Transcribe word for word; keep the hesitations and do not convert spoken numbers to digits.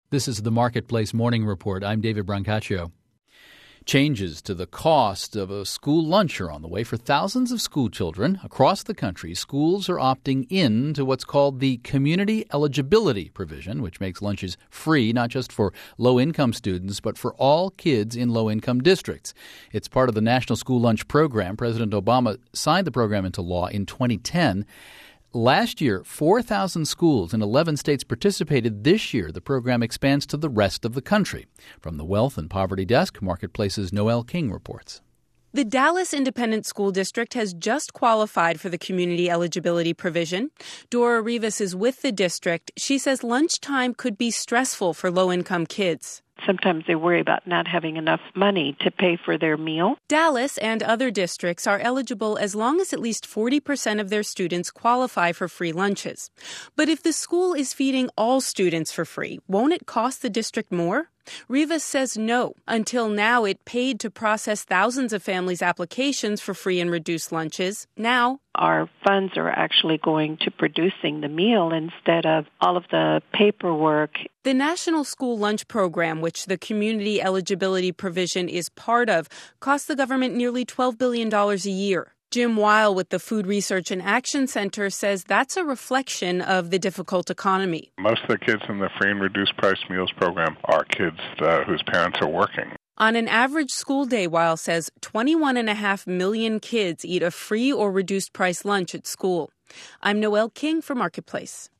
This is the Marketplace Morning Report. I'm David Brancaccio. Changes to the cost of a school lunch are on the way for thousands of school children across the country. Schools are opting in to what's called the Community Eligibility Provision, which makes lunches free not just for low-income students, but for all kids in low-income districts. It's part of the National School Lunch Program. President Obama signed the program into law in twenty ten. Last year, four thousand schools in eleven states participated. This year, the program expands to the rest of the country. From the Wealth and Poverty Desk, Marketplace's Noel King reports. The Dallas Independent School District has just qualified for the community eligibility provision. Dora Rivas is with the district. She says lunchtime could be stressful for low-income kids. Sometimes they worry about not having enough money to pay for their meal. Dallas and other districts are eligible as long as at least forty percent of their students qualify for free lunches. But if the school is feeding all students for free, won't it cost the district more? Rivas says no. Until now, it paid to process thousands of families' applications for free and reduced lunches. Now, our funds are actually going to producing the meal instead of all of the paperwork. The National School Lunch Program, which the Community Eligibility Provision is part of, costs the government nearly twelve billion dollars a year. Jim Weil with the Food Research and Action Center says that's a reflection of the difficult economy. Most of the kids in the free and reduced price meals program are kids uh, whose parents are working. On an average school day, Weil says twenty-one point five million kids eat a free or reduced price lunch at school. I'm Noel King for Marketplace.